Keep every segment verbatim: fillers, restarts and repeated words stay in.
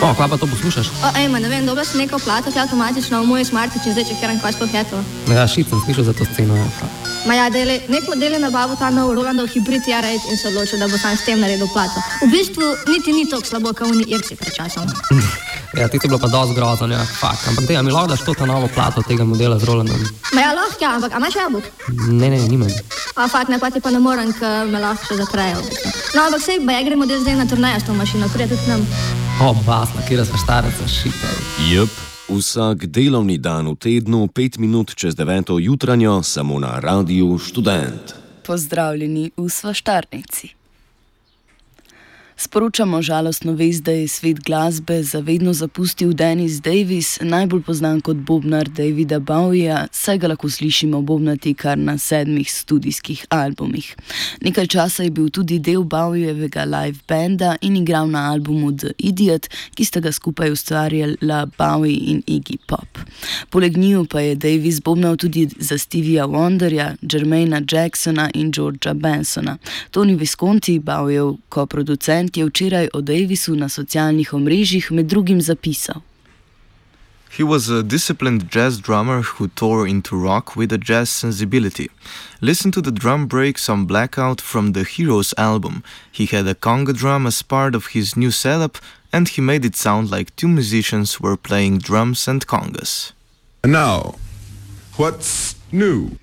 O, kva pa to poslušaš? O, ejma, ne vem, dobila si neko plato, ki avtomatično v moj smartič in zdaj čekiram, kaj sploh je to. Ja, šit sem slišal za to sceno. Ma ja, dele, nek model je nabavil ta nov Rolandov hibrid R osem in se odločil, da bo sam s tem naredil plato. V bistvu niti ni toliko slabo, kot oni irci pred časom. Ja, ti si bilo pa dosti grozno, ja, fakt. Ampak dej, a mi lahko daš to ta novo plato tega modela z Rolandom? Ma ja, lahko, ja, ampak a imaš jabolk? Ne, ne, nimam. A fakt, ne, pa ti pa ne morem, ker me lahko še zatrejo. No, ampak sej, ba ja gre model zdaj na turnejo s to mašino, prije tudi nam. O, basla, kjera sva štareca, šita. Jep, vsak delovni dan v tednu, pet minut čez deveto jutranjo, samo na Radiu Študent. Pozdravljeni v Svaštarnici. Sporočamo žalostno vest, da je svet glasbe zavedno zapustil Dennis Davis, najbolj poznan kot bobnar Davida Bowieja, saj ga lahko slišimo bobnati kar na sedmih studijskih albumih. Nekaj časa je bil tudi del Bowiejevega live banda in igral na albumu The Idiot, ki sta ga skupaj ustvarjala Bowie in Iggy Pop. Poleg njiju pa je Davis bobnal tudi za Stevieja Wonderja, Jermaina Jacksona in Georgea Bensona. Tony Visconti, Bowiejev koproducent, je včeraj o Davisu na socialnih omrežjih med drugim zapisal. He was a disciplined jazz drummer who tore into rock with a jazz sensibility. Listen to the drum breaks on Blackout from the Heroes album. He had a conga drum as part of his new setup, and he made it sound like two musicians were playing drums and congas. And now, what's new?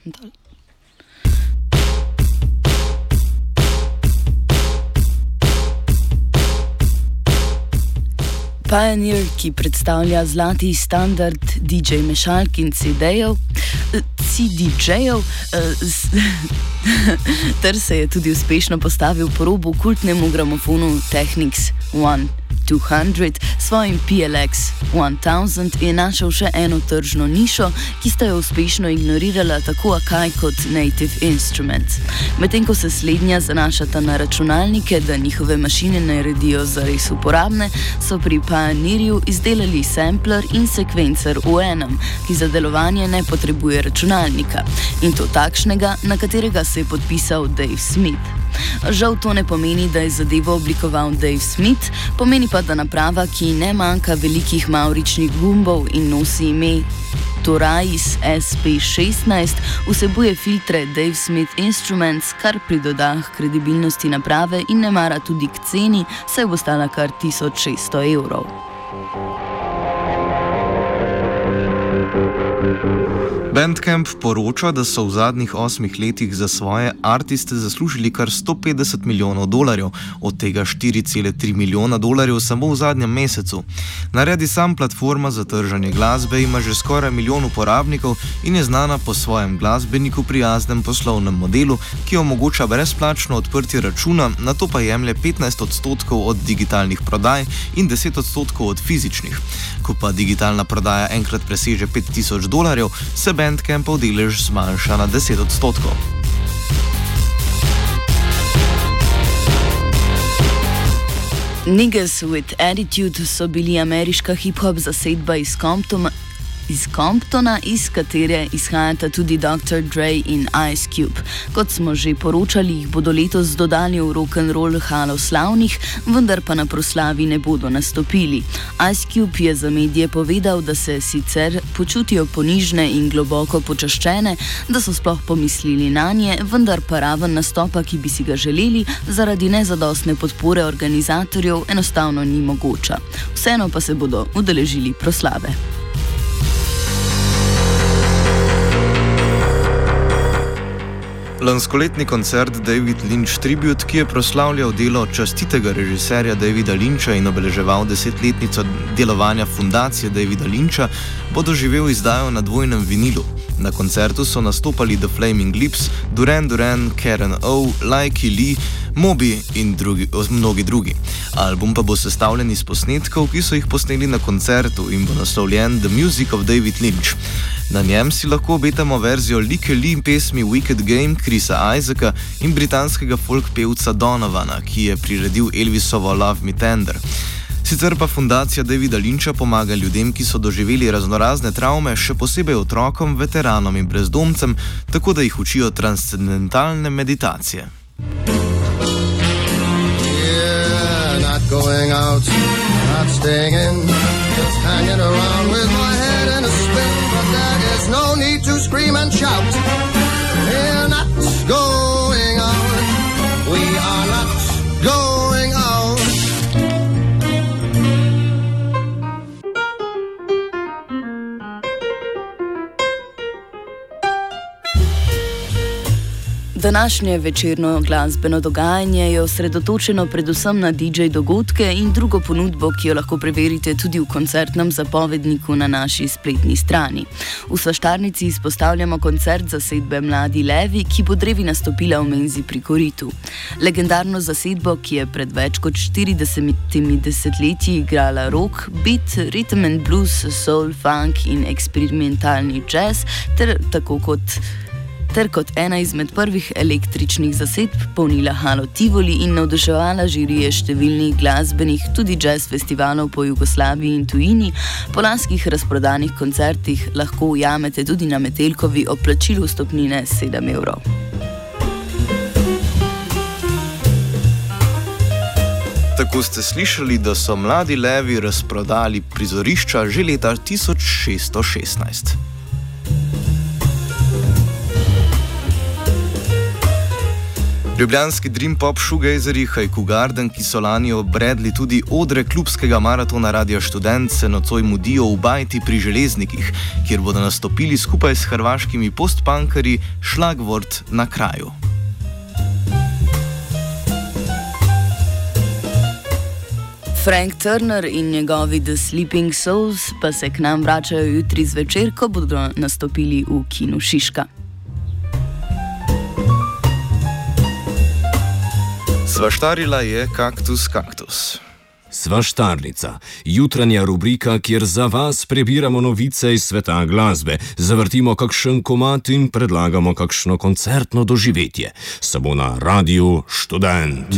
Pioneer, ki predstavlja zlati standard D J mešalk in C D-jev, C D J-jev, ter se je tudi uspešno postavil po robu kultnemu gramofonu Technics one two-hundred, svojim P L X one thousand je našel še eno tržno nišo, ki sta jo uspešno ignorirala tako Akai kot Native Instruments. Medtem ko se slednja zanašata na računalnike, da njihove mašine naredijo zares uporabne, so pri Pioneerju izdelali sampler in sekvencer v enem, ki za delovanje ne potrebuje računalnika. In to takšnega, na katerega se je podpisal Dave Smith. Žal to ne pomeni, da je zadevo oblikoval Dave Smith, pomeni pa, da naprava, ki ne manjka velikih mavričnih gumbov in nosi ime Torais S P šestnajst, vsebuje filtre Dave Smith Instruments, kar pridoda kredibilnosti naprave in ne mara tudi k ceni, saj bo stala kar tisoč šeststo evrov. Bandcamp poroča, da so v zadnjih osmih letih za svoje artiste zaslužili kar sto petdeset milijonov dolarjev, od tega štiri cele tri milijona dolarjev samo v zadnjem mesecu. Naredi sam platforma za trženje glasbe ima že skoraj milijon uporabnikov in je znana po svojem glasbeniku prijaznem poslovnem modelu, ki omogoča brezplačno odprtje računa, nato pa jemlje petnajst odstotkov od digitalnih prodaj in deset odstotkov od fizičnih. Ko pa digitalna prodaja enkrat preseže pet tisoč dolarjev, se Bandcampov delež zmanjša na deset odstotkov. Niggas with Attitude so bili ameriška hip-hop zasedba iz Comptona, iz Comptona, iz katere izhajata tudi doktor Dre in Ice Cube. Kot smo že poročali, jih bodo letos dodali v rock'n'roll halo slavnih, vendar pa na proslavi ne bodo nastopili. Ice Cube je za medije povedal, da se sicer počutijo ponižne in globoko počaščene, da so sploh pomislili nanje, vendar pa raven nastopa, ki bi si ga želeli, zaradi nezadostne podpore organizatorjev enostavno ni mogoča. Vseeno pa se bodo udeležili proslave. Lanskoletni koncert David Lynch Tribute, ki je proslavljal delo častitega režiserja Davida Lyncha in obeleževal desetletnico delovanja fundacije Davida Lyncha, bo doživel izdajo na dvojnem vinilu. Na koncertu so nastopali The Flaming Lips, Duran Duran, Karen O, Laiki Lee, Moby in drugi, mnogi drugi. Album pa bo sestavljen iz posnetkov, ki so jih posneli na koncertu in bo naslovljen The Music of David Lynch. Na njem si lahko obetamo verzijo Like Lee pesmi Wicked Game Chrisa Isaaca in britanskega folk pevca Donovana, ki je priredil Elvisovo Love Me Tender. Sicer pa fundacija Davida Lyncha pomaga ljudem, ki so doživeli raznorazne travme, še posebej otrokom, veteranom in brezdomcem, tako da jih učijo transcendentalne meditacije. Yeah, going out, not staying in, just hanging around with my head in a spin. But there is no need to scream and shout. We're not going out. We are not going out. Današnje večerno glasbeno dogajanje je osredotočeno predvsem na D J dogodke in drugo ponudbo, ki jo lahko preverite tudi v koncertnem zapovedniku na naši spletni strani. V Svaštarnici izpostavljamo koncert zasedbe Mladi levi, ki bo drevi nastopila v Menzi pri Koritu. Legendarno zasedbo, ki je pred več kot štiridesetimi desetletji igrala rock, beat, rhythm and blues, soul, funk in eksperimentalni jazz, ter tako kot ter kot ena izmed prvih električnih zasedb polnila halo Tivoli in navduševala žirije številnih glasbenih, tudi jazz festivalov po Jugoslaviji in tujini. Po lanskih razprodanih koncertih lahko ujamete tudi na Metelkovi ob plačilu vstopnine sedem evrov. Tako ste slišali, da so Mladi levi razprodali prizorišča že leta tisoč šeststo šestnajst. Ljubljanski Dream Pop shoegazerji Haiku Garden, ki so lani obredli tudi odre klubskega maratona Radia Študent, se nocoj mudijo v Bajti pri Železnikih, kjer bodo nastopili skupaj s hrvaškimi postpunkerji Šlagvort na kraju. Frank Turner in njegovi The Sleeping Souls pa se k nam vračajo jutri zvečer, ko bodo nastopili v Kinu Šiška. Svaštarila je Kaktus Kaktus. Svaštarnica, jutranja rubrika, kjer za vas prebiramo novice iz sveta glasbe, zavrtimo kakšen komad in predlagamo kakšno koncertno doživetje. Samo na Radiu Študent.